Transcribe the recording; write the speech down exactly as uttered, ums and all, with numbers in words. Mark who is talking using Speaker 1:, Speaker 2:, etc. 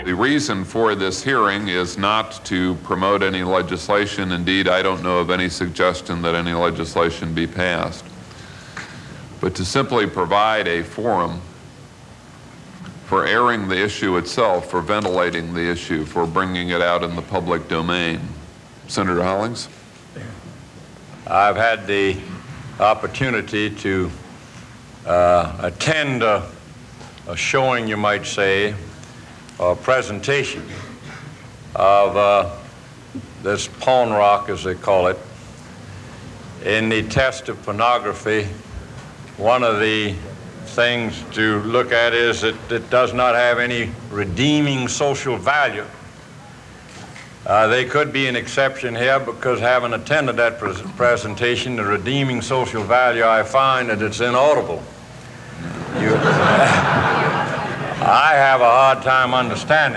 Speaker 1: The reason for this hearing is not to promote any legislation. Indeed, I don't know of any suggestion that any legislation be passed, but to simply provide a forum for airing the issue itself, for ventilating the issue, for bringing it out in the public domain. Senator Hollings?
Speaker 2: I've had the opportunity to uh, attend a, a showing, you might say, a presentation of uh, this pawn rock, as they call it. In the test of pornography, one of the things to look at is that it does not have any redeeming social value. Uh, there could be an exception here because, having attended that pres presentation, the redeeming social value, I find that it's inaudible. You, I have a hard time understanding